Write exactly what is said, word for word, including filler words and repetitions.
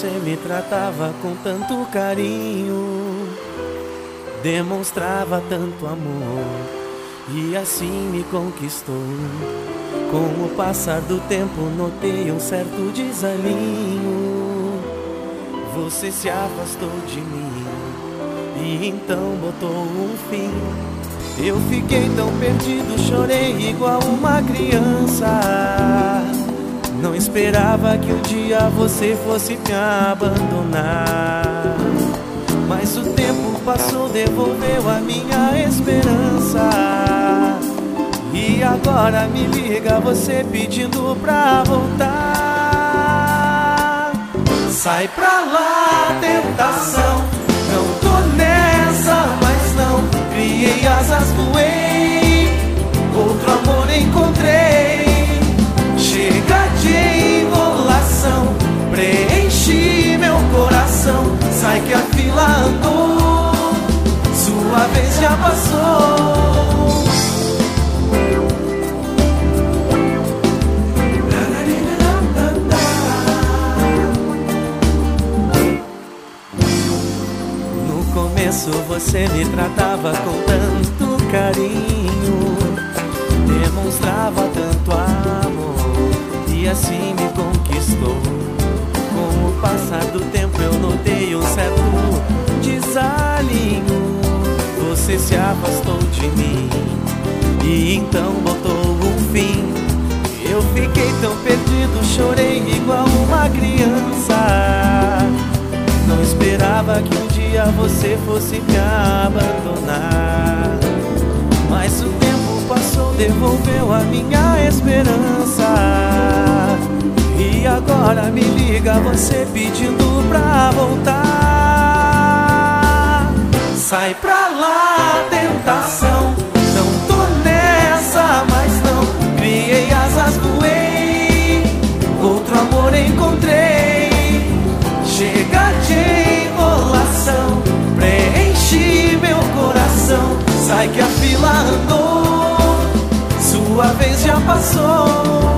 você me tratava com tanto carinho, demonstrava tanto amor e assim me conquistou. Com o passar do tempo notei um certo desalinho. Você se afastou de mim e então botou um fim. Eu fiquei tão perdido, chorei igual uma criança. Não esperava que um dia você fosse me abandonar. Mas o tempo passou, devolveu a minha esperança. E agora me liga você pedindo pra voltar. Sai pra lá, tentação, não tô nessa mais não. Criei asas, voei, outro amor encontrei. Chega de enrolação, preenchi meu coração. Sai que a fila andou, sua vez já passou. No começo você me tratava com tanto carinho, demonstrava tanto amor e assim me conquistou. Com o passar do tempo eu notei um certo desalinho. Você se afastou de mim e então botou um fim. Eu fiquei tão perdido, chorei igual uma criança. Não esperava que um dia você fosse me abandonar. Mas o tempo passou, devolveu a minha esperança. E agora me liga você pedindo pra voltar. Sai pra lá, tentação, não tô nessa mais não. Criei asas, voei, outro amor encontrei. Chega de enrolação, preenchi meu coração. Sai que a fila andou, sua vez já passou.